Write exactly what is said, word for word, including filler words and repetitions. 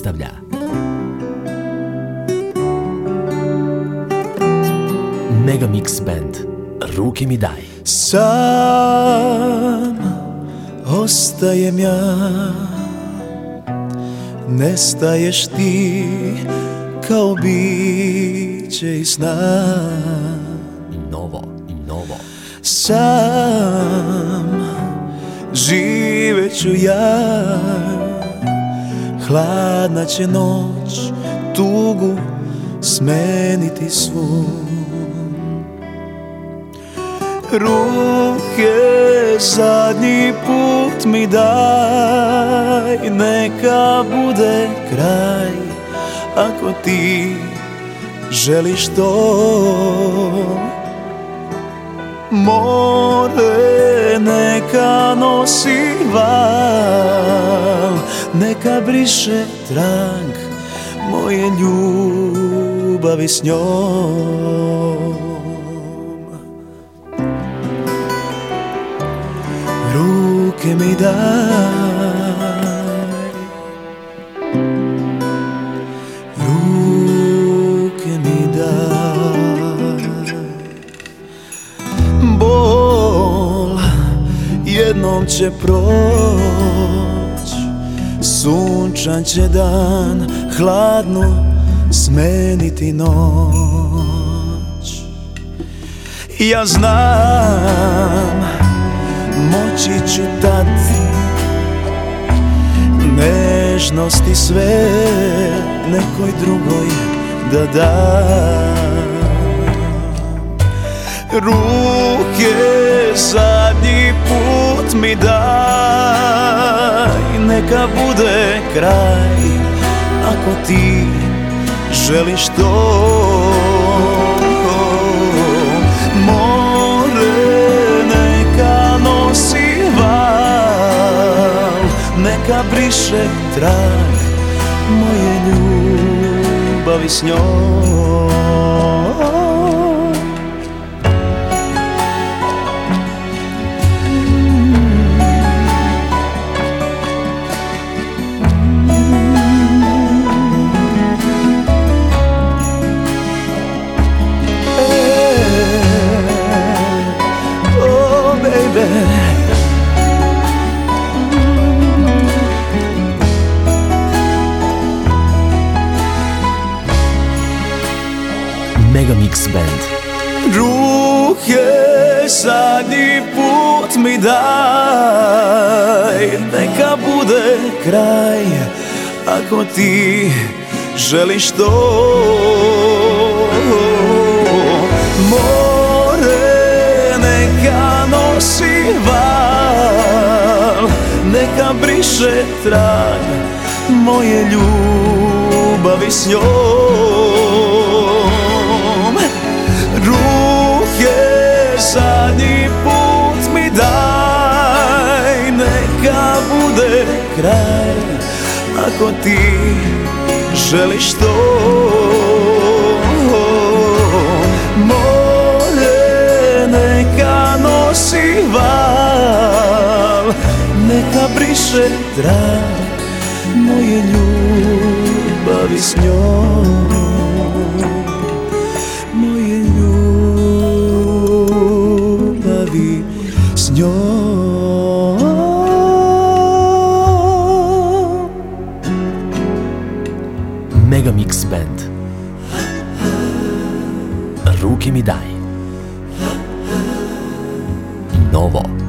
predstavlja Megamix Band. Ruke mi daj. Sam ostajem ja, nestaješ ti kao biće iz sna. Novo, novo. Sam živeću ja, hladna će noć tugu smeniti svu. Ruke zadnji put mi daj, neka bude kraj, ako ti želiš to. More neka nosi val, neka briše trag moje ljubavi s njom. Ruke mi daj, ruke mi daj. Bol jednom će proć, sunčan će dan hladnu smeniti noć. Ja znam, moći ću tad nežnosti sve nekoj drugoj da dam. Ruke zadnji put mi daj, neka bude kraj, ako ti želiš to. Neka briše trag moje ljubavi s njom. Oh baby, Megamix Band. Ruke zadnji put mi daj, neka bude kraj, ako ti želiš to. More neka nosi val, neka briše trag moje ljubavi s njom. Ruke zadnji put mi daj, neka bude kraj, ako ti želiš to. More neka nosi val, neka briše trag moje ljubavi s njom. Moje ljubavi s njom. Megamix Band. Ruke mi daj. Novo.